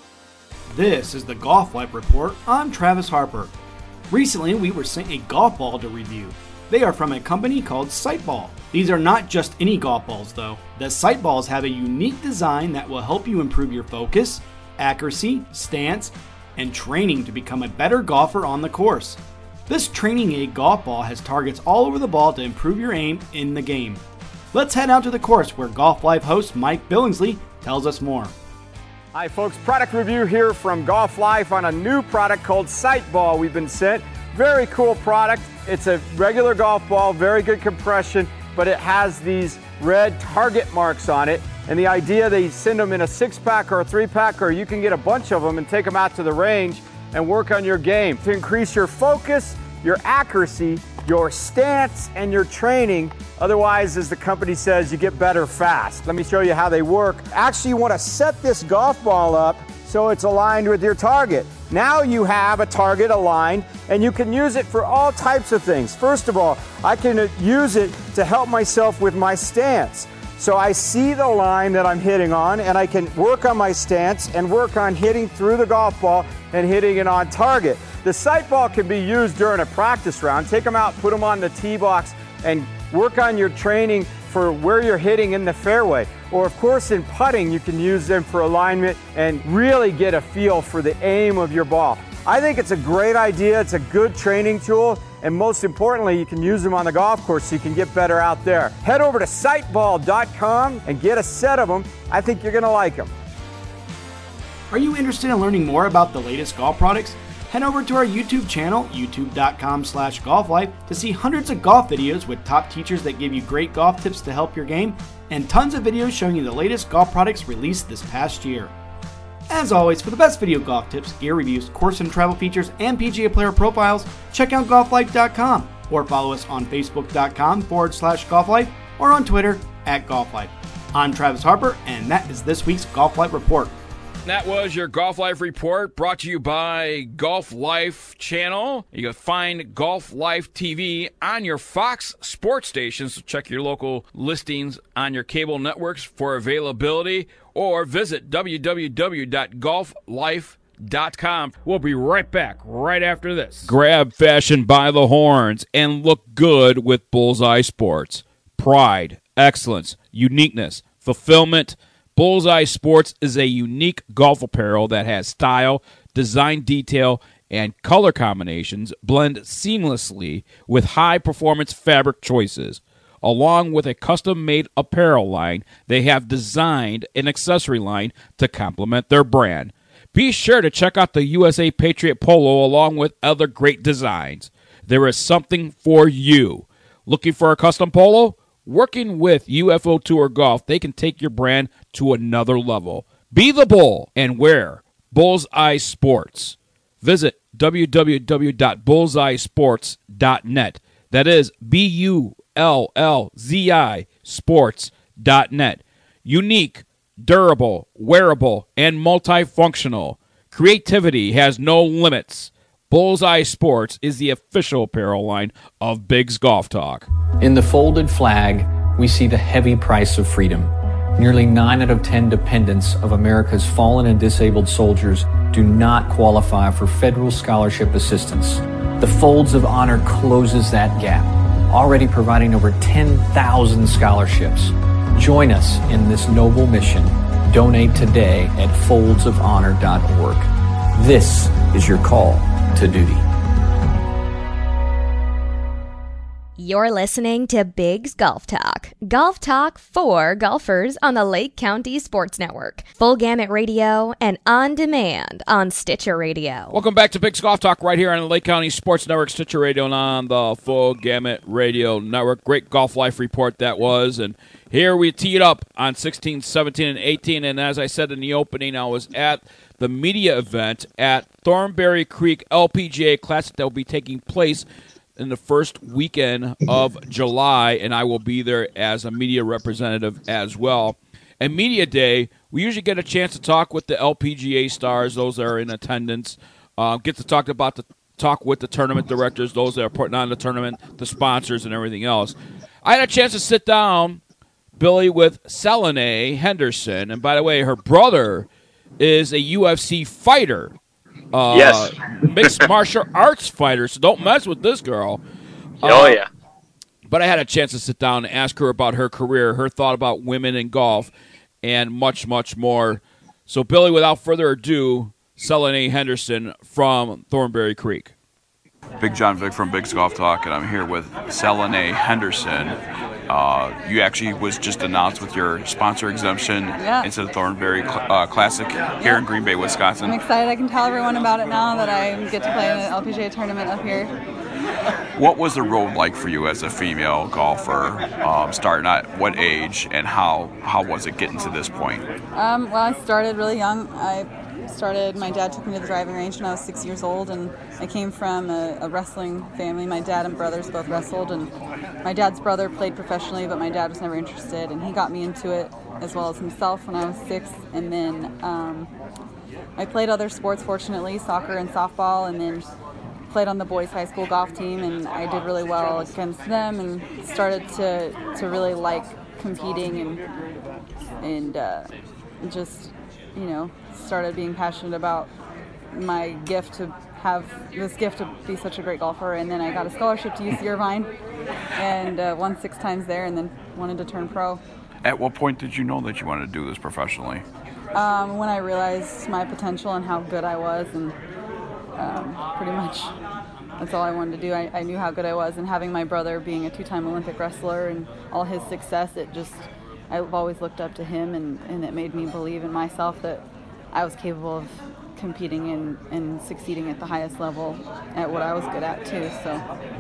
This is the Golf Life report. I'm Travis Harper. Recently, we were sent a golf ball to review. They are from a company called Sightball. These are not just any golf balls though. The Sightballs have a unique design that will help you improve your focus, accuracy, stance, and training to become a better golfer on the course. This training aid golf ball has targets all over the ball to improve your aim in the game. Let's head out to the course where Golf Life host Mike Billingsley tells us more. Hi folks, product review here from Golf Life on a new product called Sightball we've been sent. Very cool product. It's a regular golf ball, very good compression, but it has these red target marks on it. And the idea, they send them in a six-pack or a three-pack, or you can get a bunch of them and take them out to the range and work on your game to increase your focus, your accuracy, your stance, and your training. Otherwise, as the company says, you get better fast. Let me show you how they work. Actually, you want to set this golf ball up so it's aligned with your target. Now you have a target aligned, and you can use it for all types of things. First of all, I can use it to help myself with my stance. So I see the line that I'm hitting on, and I can work on my stance and work on hitting through the golf ball and hitting it on target. The sight ball can be used during a practice round. Take them out, put them on the tee box, and work on your training for where you're hitting in the fairway. Or of course in putting, you can use them for alignment and really get a feel for the aim of your ball. I think it's a great idea. It's a good training tool. And most importantly, you can use them on the golf course so you can get better out there. Head over to sightball dot com and get a set of them. I think you're going to like them. Are you interested in learning more about the latest golf products? Head over to our YouTube channel, youtube dot com slash golf life, to see hundreds of golf videos with top teachers that give you great golf tips to help your game, and tons of videos showing you the latest golf products released this past year. As always, for the best video golf tips, gear reviews, course and travel features, and P G A player profiles, check out golf life dot com or follow us on facebook dot com forward slash golflife or on Twitter at golflife. I'm Travis Harper, and that is this week's Golf Life Report. That was your Golf Life Report, brought to you by Golf Life channel. You can find Golf Life T V on your Fox sports stations. So check your local listings on your cable networks for availability, or visit w w w dot golf life dot com. We'll be right back right after this. Grab fashion by the horns and look good with Bullseye Sports. Pride, excellence, uniqueness, fulfillment. Bullseye Sports is a unique golf apparel that has style, design detail, and color combinations blend seamlessly with high-performance fabric choices. Along with a custom-made apparel line, they have designed an accessory line to complement their brand. Be sure to check out the U S A Patriot Polo along with other great designs. There is something for you. Looking for a custom polo? Working with U F O Tour Golf, they can take your brand to another level. Be the bull and wear Bullseye Sports. Visit w w w dot bullseye sports dot net. That is B U L L Z I sports dot net. Unique, durable, wearable, and multifunctional. Creativity has no limits. Bullseye Sports is the official apparel line of Big's Golf Talk. In the folded flag, we see the heavy price of freedom. Nearly nine out of ten dependents of America's fallen and disabled soldiers do not qualify for federal scholarship assistance. The Folds of Honor closes that gap, already providing over ten thousand scholarships. Join us in this noble mission. Donate today at folds of honor dot org. This is your call to duty. You're listening to Big's Golf Talk. Golf Talk for golfers on the Lake County Sports Network. Full Gamut Radio and on demand on Stitcher Radio. Welcome back to Big's Golf Talk right here on the Lake County Sports Network, Stitcher Radio, and on the Full Gamut Radio Network. Great Golf Life report that was. And here we tee it up on sixteen, seventeen, and eighteen. And as I said in the opening, I was at the media event at Thornberry Creek L P G A Classic that will be taking place in the first weekend of July, and I will be there as a media representative as well. And Media Day, we usually get a chance to talk with the L P G A stars, those that are in attendance, uh, get to talk about the talk with the tournament directors, those that are putting on the tournament, the sponsors, and everything else. I had a chance to sit down, Billy, with Selene Henderson, and by the way, her brother is a U F C fighter. Uh, yes. Mixed martial arts fighter, so don't mess with this girl. Oh, uh, yeah. But I had a chance to sit down and ask her about her career, her thought about women in golf, and much, much more. So, Billy, without further ado, Selene Henderson from Thornberry Creek. Big John Vick from Big's Golf Talk, and I'm here with Selene Henderson. Uh, you actually was just announced with your sponsor exemption Yeah. into the Thornberry Cl- uh, Classic here Yeah. in Green Bay, Wisconsin. I'm excited. I can tell everyone about it now that I get to play in an L P G A tournament up here. What was the road like for you as a female golfer, um, starting at what age, and how, how was it getting to this point? Um, well, I started really young. I started, my dad took me to the driving range when I was six years old, and I came from a, a wrestling family. My dad and brothers both wrestled, and my dad's brother played professionally, but my dad was never interested, and he got me into it as well as himself when I was six. And then um, I played other sports, fortunately, soccer and softball, and then played on the boys' high school golf team, and I did really well against them, and started to, to really like competing, and and uh, just, you know, started being passionate about my gift to have this gift to be such a great golfer. And then I got a scholarship to U C Irvine and uh, won six times there, and then wanted to turn pro. At what point did you know that you wanted to do this professionally? Um, when I realized my potential and how good I was, and um, pretty much that's all I wanted to do. I, I knew how good I was, and having my brother being a two-time Olympic wrestler and all his success, it just, I've always looked up to him, and, and it made me believe in myself that I was capable of competing and, and succeeding at the highest level at what I was good at too. So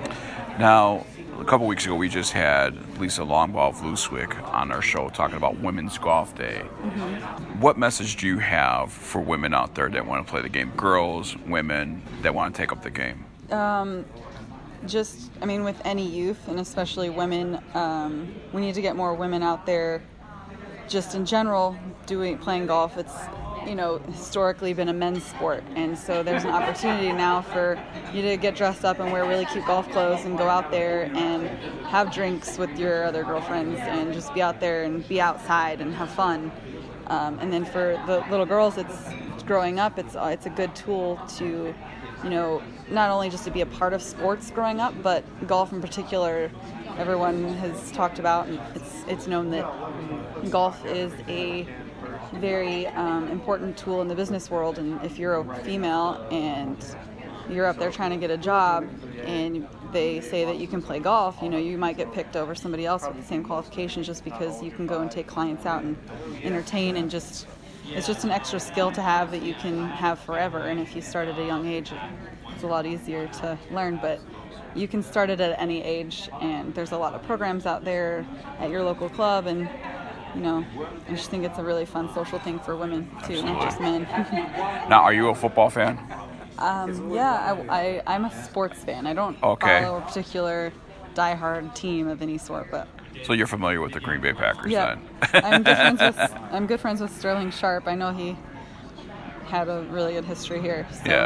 Now, a couple weeks ago, we just had Lisa Longbaugh Vluswick on our show talking about Women's Golf Day. Mm-hmm. What message do you have for women out there that want to play the game? Girls, women that want to take up the game? Um, just, I mean, with any youth, and especially women, um, we need to get more women out there. Just in general, doing playing golf, it's, you know, historically been a men's sport, and so there's an opportunity now for you to get dressed up and wear really cute golf clothes and go out there and have drinks with your other girlfriends and just be out there and be outside and have fun. Um, and then for the little girls, it's growing up, it's uh, it's a good tool to, you know, not only just to be a part of sports growing up, but golf in particular. Everyone has talked about, and it's it's known that golf is a very um, important tool in the business world. And if you're a female and you're up there trying to get a job and they say that you can play golf, you know, you might get picked over somebody else with the same qualifications just because you can go and take clients out and entertain, and just it's just an extra skill to have that you can have forever. And if you start at a young age, it's a lot easier to learn. But you can start it at any age, and there's a lot of programs out there at your local club, and you know, I just think it's a really fun social thing for women too, Absolutely. not just men. Now, are you a football fan? um, yeah, I, I, I'm a sports fan. I don't Okay. follow a particular diehard team of any sort, but So you're familiar with the Green Bay Packers yeah, then? I'm good friends with I'm good friends with Sterling Sharp. I know he had a really good history here. So. Yeah.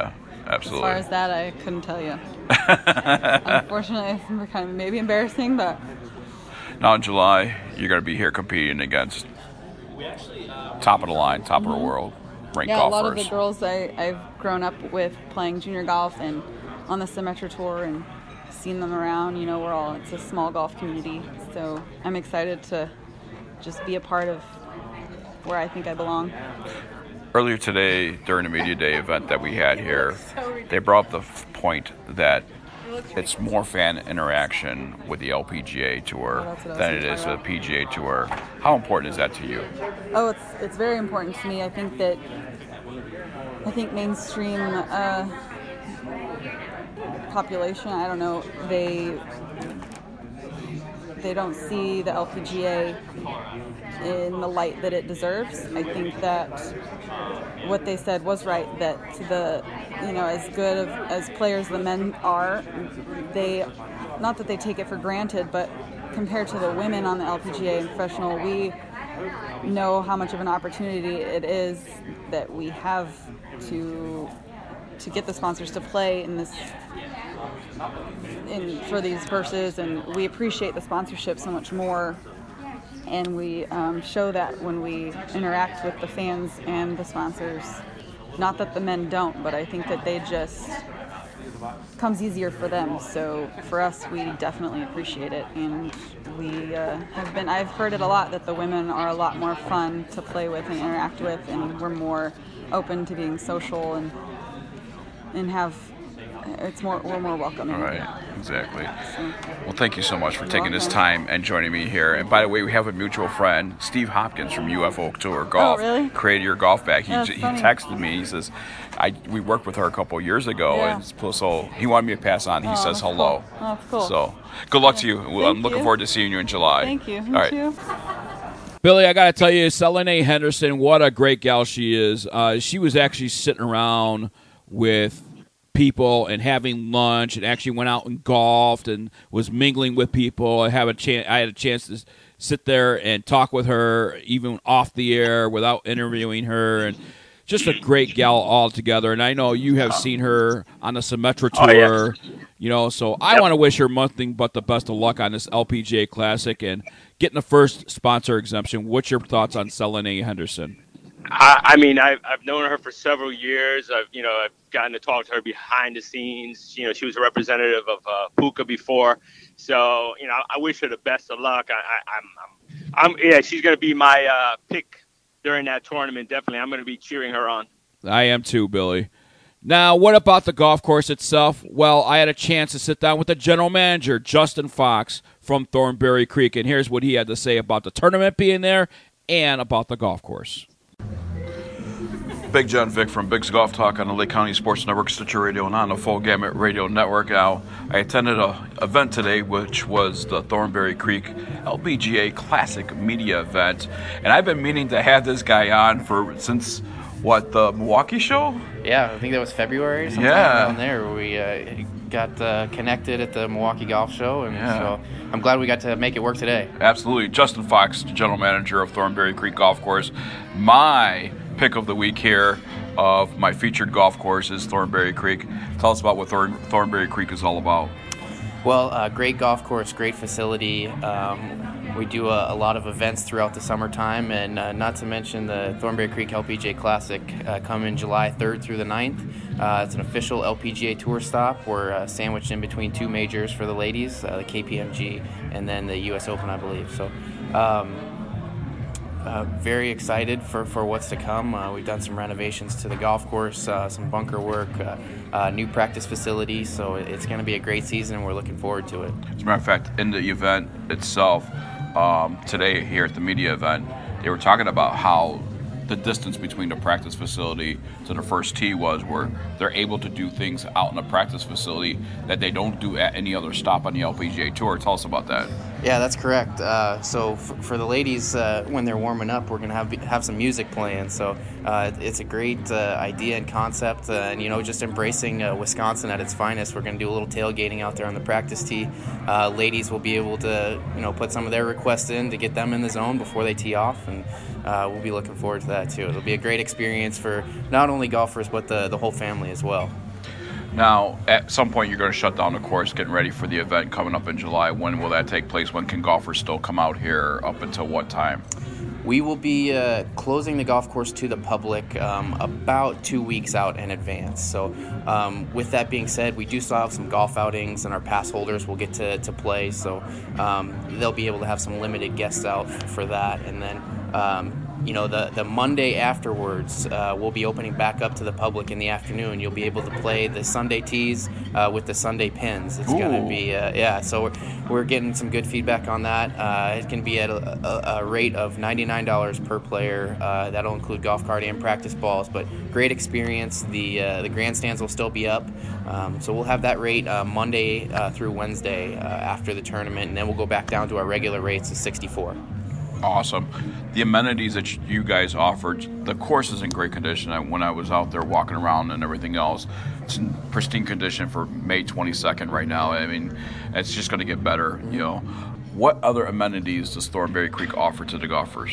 Absolutely. As far as that, I couldn't tell you. Unfortunately, it's kind of maybe embarrassing, but Now in July, you're going to be here competing against top of the line, top mm-hmm. of the world, ranked yeah, golfers. a lot of the girls I, I've grown up with playing junior golf and on the Symetra Tour and seen them around. You know, we're all, it's a small golf community, so I'm excited to just be a part of where I think I belong. Earlier today, during the Media Day event that we had here, they brought up the f- point that it's more fan interaction with the L P G A Tour Oh, than it is with the P G A Tour. How important is that to you? Oh, it's it's very important to me. I think that I think mainstream uh, population, I don't know, they they don't see the L P G A in the light that it deserves. I think that what they said was right, that the, you know, as good of, as players the men are, they, not that they take it for granted, but compared to the women on the L P G A and professional, we know how much of an opportunity it is that we have to to get the sponsors to play in this in for these purses, and we appreciate the sponsorship so much more. And we um, show that when we interact with the fans and the sponsors. Not that the men don't, but I think that they just comes easier for them. So for us, we definitely appreciate it, and we uh, have been. I've heard it a lot that the women are a lot more fun to play with and interact with, and we're more open to being social and and have. It's more. We're more welcoming. Right, exactly. So, well, thank you so much for taking this welcome. time and joining me here. And by the way, we have a mutual friend, Steve Hopkins from U F O Tour Golf. Oh, really? Created your golf bag. He, That's he funny. texted me. He says, "I we worked with her a couple of years ago, Yeah. and so he wanted me to pass on." He Oh, says that's hello. cool. Oh, that's cool. So, good luck to you. Well, I'm Thank looking you. forward to seeing you in July. Thank you. All Me right. too. Billy, I got to tell you, Selene Henderson, what a great gal she is. Uh, she was actually sitting around with people and having lunch, and actually went out and golfed and was mingling with people. I have a chance. I had a chance to sit there and talk with her, even off the air, without interviewing her, and just a great gal altogether. And I know you have seen her on the Symetra Oh, Tour. yes. You know, so I want to wish her nothing but the best of luck on this L P G A Classic and getting the first sponsor exemption. What's your thoughts on Selene Henderson? I, I mean, I've, I've known her for several years. I've, you know, I've gotten to talk to her behind the scenes. You know, she was a representative of uh, Puka before. So, you know, I wish her the best of luck. I, I, I'm, I'm, I'm, yeah, she's going to be my uh, pick during that tournament. Definitely. I'm going to be cheering her on. I am too, Billy. Now, what about the golf course itself? Well, I had a chance to sit down with the general manager, Justin Fox, from Thornberry Creek, and here's what he had to say about the tournament being there and about the golf course. Big John Vick from Big's Golf Talk on the Lake County Sports Network, Stitcher Radio, and on the Full Gamut Radio Network. Now, I attended an event today, which was the Thornberry Creek L P G A Classic Media event, and I've been meaning to have this guy on for since what the Milwaukee show. Yeah, I think that was February. Sometime Yeah. around there, where we uh, got uh, connected at the Milwaukee Golf Show, and Yeah. so I'm glad we got to make it work today. Absolutely, Justin Fox, general manager of Thornberry Creek Golf Course. My pick of the week here of my featured golf course is Thornberry Creek. Tell us about what Thorn- Thornberry Creek is all about. Well, uh, great golf course, great facility. Um, we do a, a lot of events throughout the summertime, and uh, not to mention the Thornberry Creek L P G A Classic uh, coming July third through the ninth. Uh, it's an official L P G A Tour stop. We're uh, sandwiched in between two majors for the ladies, uh, the K P M G and then the U S Open, I believe. So. Um, Uh, very excited for, for what's to come. Uh, we've done some renovations to the golf course, uh, some bunker work, uh, uh, new practice facilities, so it's going to be a great season, and we're looking forward to it. As a matter of fact, in the event itself, um, today here at the media event, they were talking about how the distance between the practice facility to the first tee was, where they're able to do things out in the practice facility that they don't do at any other stop on the L P G A Tour. Tell us about that. Yeah, that's correct. Uh, so f- for the ladies, uh, when they're warming up, we're going to have have some music playing. So uh, it's a great uh, idea and concept, uh, and you know, just embracing uh, Wisconsin at its finest. We're going to do a little tailgating out there on the practice tee. Uh, ladies will be able to, you know, put some of their requests in to get them in the zone before they tee off, and uh, we'll be looking forward to that too. It'll be a great experience for not only golfers but the the whole family as well. Now, at some point, you're going to shut down the course, getting ready for the event coming up in July. When will that take place? When can golfers still come out here? Up until what time? We will be uh, closing the golf course to the public um, about two weeks out in advance. So um, with that being said, we do still have some golf outings, and our pass holders will get to, to play. So um, they'll be able to have some limited guests out for that. And then, um, you know, the, the Monday afterwards, uh, we'll be opening back up to the public in the afternoon. You'll be able to play the Sunday tees uh, with the Sunday pins. It's going to be, uh, yeah, so we're, we're getting some good feedback on that. Uh, it can be at a, a, a rate of ninety-nine dollars per player. Uh, that'll include golf cart and practice balls, but great experience. The uh, the grandstands will still be up. Um, so we'll have that rate uh, Monday uh, through Wednesday uh, after the tournament, and then we'll go back down to our regular rates of sixty-four. Awesome. The amenities that you guys offered, the course is in great condition. When I was out there walking around and everything else, it's in pristine condition for May twenty-second right now. I mean, it's just going to get better, you know. What other amenities does Thornberry Creek offer to the golfers?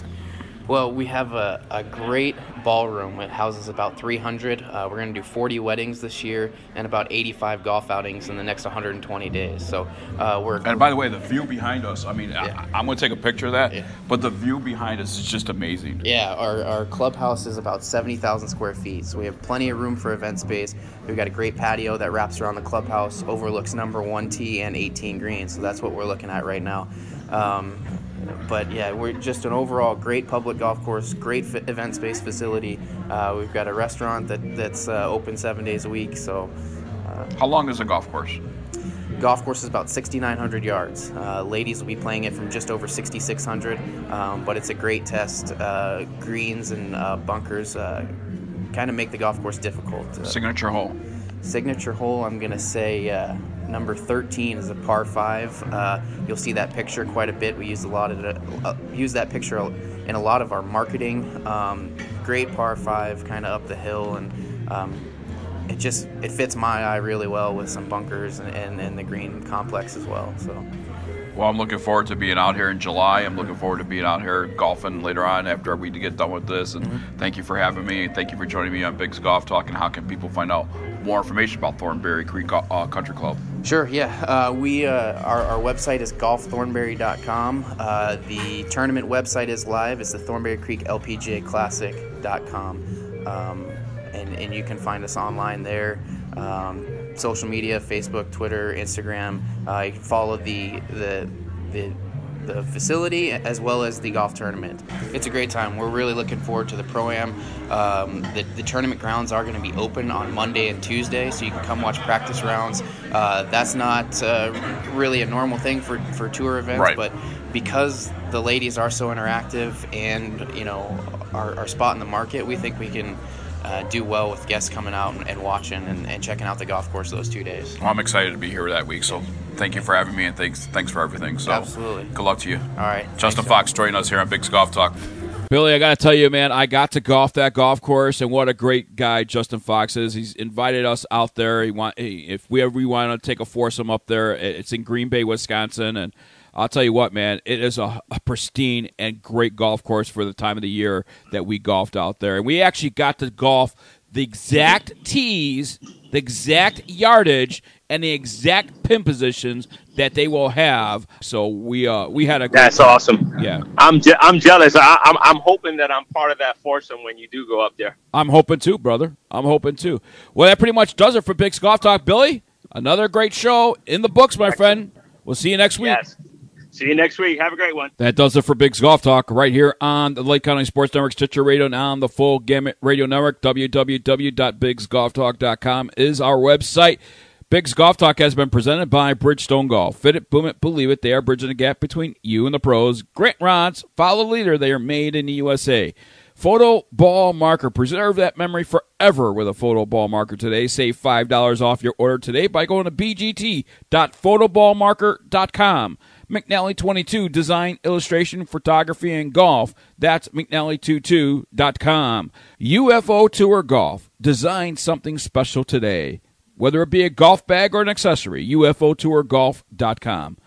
Well, we have a, a great ballroom. It houses about three hundred. Uh, we're going to do forty weddings this year and about eighty-five golf outings in the next one hundred twenty days. So uh, we're. And by the way, the view behind us, I mean, yeah. I, I'm going to take a picture of that, yeah. but the view behind us is just amazing. Yeah, our, our clubhouse is about seventy thousand square feet, so we have plenty of room for event space. We've got a great patio that wraps around the clubhouse, overlooks number one tee and eighteen greens, so that's what we're looking at right now. Um, But yeah, we're just an overall great public golf course, great f- event space facility. Uh, we've got a restaurant that, that's uh, open seven days a week. So, uh, how long is the golf course? Golf course is about sixty-nine hundred yards. Uh, ladies will be playing it from just over sixty-six hundred, um, but it's a great test. Uh, greens and uh, bunkers uh, kind of make the golf course difficult. Uh, Signature hole. Signature hole, I'm going to say uh, number thirteen is a par five. Uh, you'll see that picture quite a bit. We use a lot of the, uh, use that picture in a lot of our marketing. Um, great par five, kind of up the hill, and um, it just it fits my eye really well with some bunkers and, and, and the green complex as well. So. Well, I'm looking forward to being out here in July. I'm looking forward to being out here golfing later on after we get done with this. And mm-hmm. thank you for having me. Thank you for joining me on Big's Golf Talk. And how can people find out more information about Thornberry Creek uh, Country Club? Sure, yeah. Uh, we uh, our, our website is golf thornberry dot com. Uh, the tournament website is live. It's the Thornberry Creek L P G A Classic dot com. Um, and, and you can find us online there. Um, social media, Facebook, Twitter, Instagram. Uh, you can follow the, the the the facility as well as the golf tournament. It's a great time. We're really looking forward to the Pro-Am. Um, the, the tournament grounds are going to be open on Monday and Tuesday, so you can come watch practice rounds. Uh, that's not uh, really a normal thing for, for tour events, right. But because the ladies are so interactive and, you know, our, our spot in the market, we think we can Uh, do well with guests coming out and, and watching and, and checking out the golf course those two days. Well, I'm excited to be here that week, so thank you for having me, and thanks thanks for everything. So absolutely. Good luck to you. All right. Justin Thanks, Fox joining us here on Big's Golf Talk. Billy, I got to tell you, man, I got to golf that golf course, and what a great guy Justin Fox is. He's invited us out there. He want if we ever we want to take a foursome up there, it's in Green Bay, Wisconsin, and I'll tell you what, man, it is a, a pristine and great golf course for the time of the year that we golfed out there. And we actually got to golf the exact tees, the exact yardage, and the exact pin positions that they will have. So we uh we had a great That's time. awesome. Yeah, I'm je- I'm jealous. I- I'm I'm hoping that I'm part of that foursome when you do go up there. I'm hoping too, brother. I'm hoping too. Well, that pretty much does it for Big's Golf Talk, Billy. Another great show in the books, my friend. We'll see you next week. Yes. See you next week. Have a great one. That does it for Big's Golf Talk right here on the Lake County Sports Network, Stitcher Radio, and on the Full Gamut Radio Network. w w w dot bigs golf talk dot com is our website. Big's Golf Talk has been presented by Bridgestone Golf. Fit it, boom it, believe it. They are bridging the gap between you and the pros. Grant rods, follow the leader. They are made in the U S A. Photo Ball Marker. Preserve that memory forever with a Photo Ball Marker today. Save five dollars off your order today by going to b g t dot photo ball marker dot com. McNally twenty-two, design, illustration, photography, and golf. That's mcnally twenty-two dot com. U F O Tour Golf. Design something special today. Whether it be a golf bag or an accessory, U F O tour golf dot com.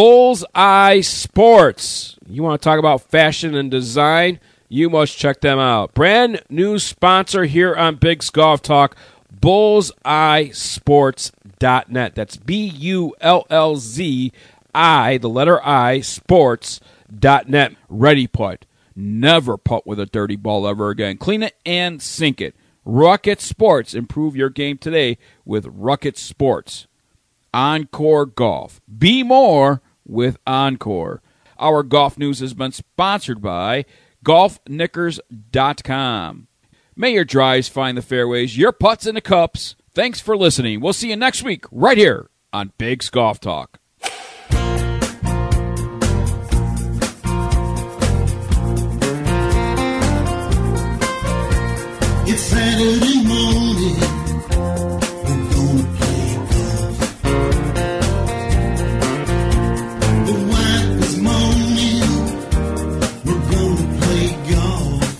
Bullseye Sports. You want to talk about fashion and design? You must check them out. Brand new sponsor here on Big's Golf Talk, bullseye sports dot net. That's B U L L Z I, the letter I, sports dot net. Ready putt. Never putt with a dirty ball ever again. Clean it and sink it. Rucket Sports. Improve your game today with Rucket Sports. Encore Golf. Be more with Encore. Our golf news has been sponsored by golf knickers dot com. May your drives find the fairways, your putts in the cups. Thanks for listening. We'll see you next week right here on Big's Golf Talk. It's Saturday morning, we're gonna play golf. The wife is moaning, we're gonna play golf.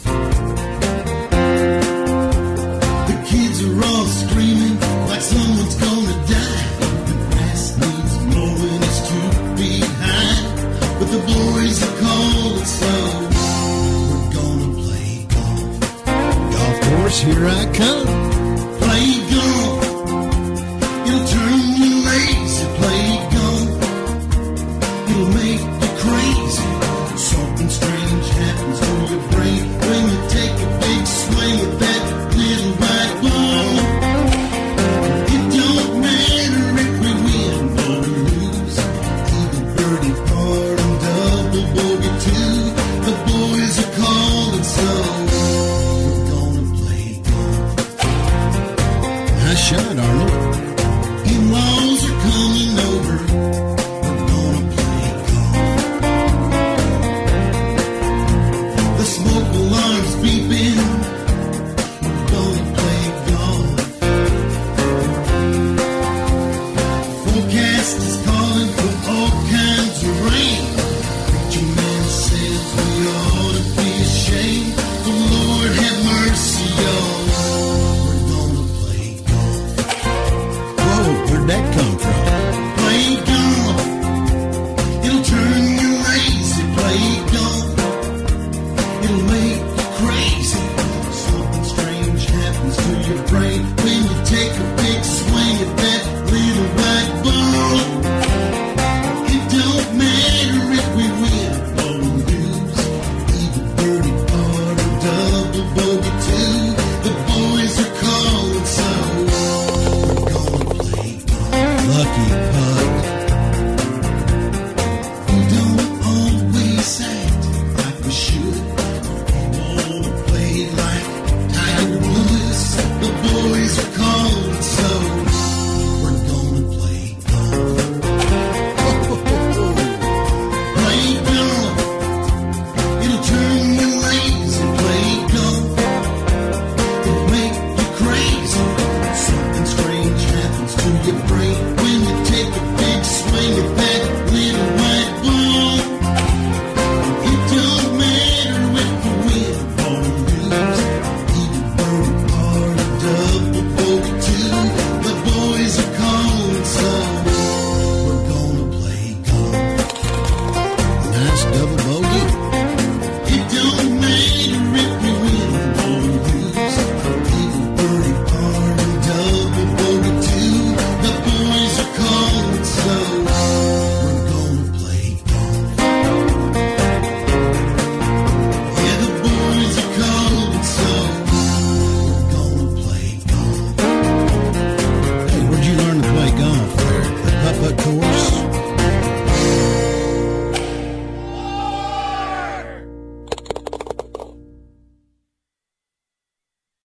The kids are all screaming like someone's gonna die. The grass needs mowing, it's two feet high. But the boys are cold, so we're gonna play golf. Golf course, here I come.